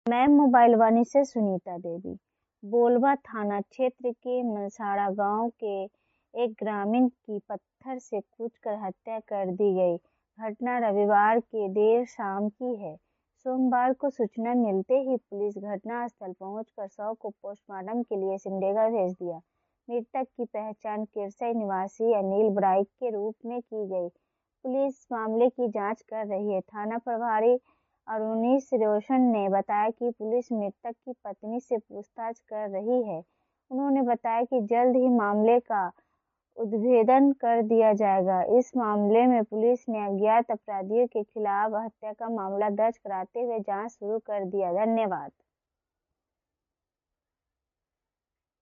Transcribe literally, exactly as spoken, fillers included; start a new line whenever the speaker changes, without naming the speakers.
मैं मोबाइल वाणी से सुनीता देवी। बोलवा थाना क्षेत्र के मनसाड़ा गांव के एक ग्रामीण की पत्थर से कूचकर हत्या कर दी गई घटना रविवार के देर शाम की है। सोमवार को सूचना मिलते ही पुलिस घटनास्थल पहुंचकर शव को पोस्टमार्टम के लिए सिमडेगा भेज दिया। मृतक की पहचान किरसई निवासी अनिल बराइक के रूप में की गई। पुलिस मामले की जांच कर रही है। थाना प्रभारी अरुणीश रोशन ने बताया कि पुलिस मृतक की पत्नी से पूछताछ कर रही है। उन्होंने बताया कि जल्द ही मामले का उद्भेदन कर दिया जाएगा। इस मामले में पुलिस ने अज्ञात अपराधियों के खिलाफ हत्या का मामला दर्ज कराते हुए जांच शुरू कर दिया। धन्यवाद।